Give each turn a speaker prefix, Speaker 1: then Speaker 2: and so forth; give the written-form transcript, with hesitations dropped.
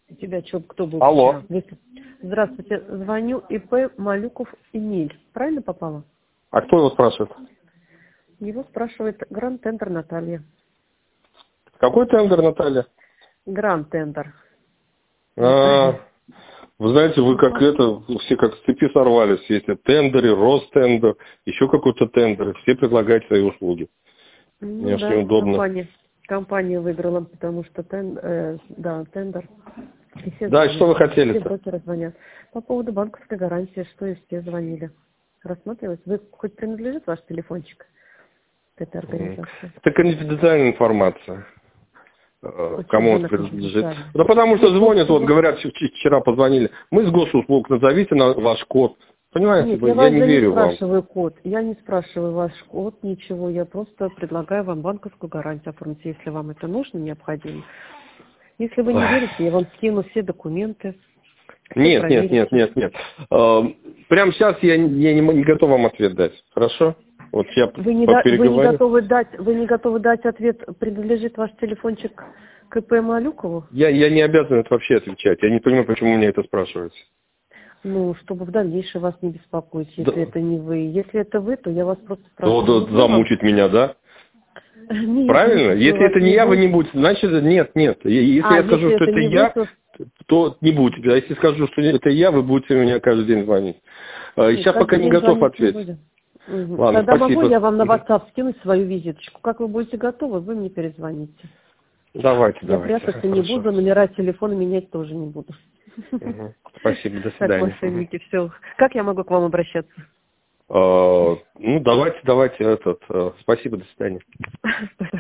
Speaker 1: У тебя что, кто был?
Speaker 2: Алло.
Speaker 1: Здравствуйте, звоню ИП Малюков Эмиль. Правильно попала?
Speaker 2: А кто его спрашивает?
Speaker 1: Его спрашивает Гранд Тендер Наталья.
Speaker 2: Какой тендер, Наталья?
Speaker 1: Гранд Тендер.
Speaker 2: Вы знаете, вы как это, все как с цепи сорвались. Есть тендеры, Ростендер, еще какой-то тендер. Все предлагают свои услуги. Мне аж неудобно.
Speaker 1: Компания выиграла, потому что тендер. И все
Speaker 2: да,
Speaker 1: звонят,
Speaker 2: что вы хотели?
Speaker 1: Все брокеры звонят. По поводу банковской гарантии, что и все звонили. Рассматривать. Вы хоть принадлежит ваш телефончик к этой организации?
Speaker 2: Это конфиденциальная информация. Кому он принадлежит. Да потому что звонят, вот говорят, вчера позвонили. Мы с госуслуг, назовите ваш код. Понимаете,
Speaker 1: Нет,
Speaker 2: я не верю вам.
Speaker 1: Код. Я не спрашиваю ваш код, ничего. Я просто предлагаю вам банковскую гарантию оформить, если вам это нужно, необходимо. Если вы не верите, я вам скину все документы.
Speaker 2: Нет. Прямо сейчас я не готов вам ответ дать. Хорошо? Вот я
Speaker 1: вы не готовы дать ответ, принадлежит ваш телефончик КП Малюкову?
Speaker 2: Я не обязан это вообще отвечать. Я не понимаю, почему мне это спрашиваете.
Speaker 1: Ну, чтобы в дальнейшем вас не беспокоить, если это не вы. Если это вы, то я вас просто спрашиваю.
Speaker 2: Замучить меня, да?
Speaker 1: Нет,
Speaker 2: правильно? Если это не я, вы не будете. Значит, нет. Если я скажу, что это я, то не будете. А если скажу, что это я, вы будете меня каждый день звонить. Сейчас пока не готов ответить. Ладно,
Speaker 1: Тогда
Speaker 2: спасибо.
Speaker 1: могу я вам на WhatsApp скинуть свою визиточку. Как вы будете готовы, вы мне перезвоните.
Speaker 2: Давайте.
Speaker 1: Я прятаться не буду, номера телефона менять тоже не буду.
Speaker 2: Спасибо, до свидания.
Speaker 1: Так, мошенники, все. Как я могу к вам обращаться?
Speaker 2: Давайте, спасибо, до свидания.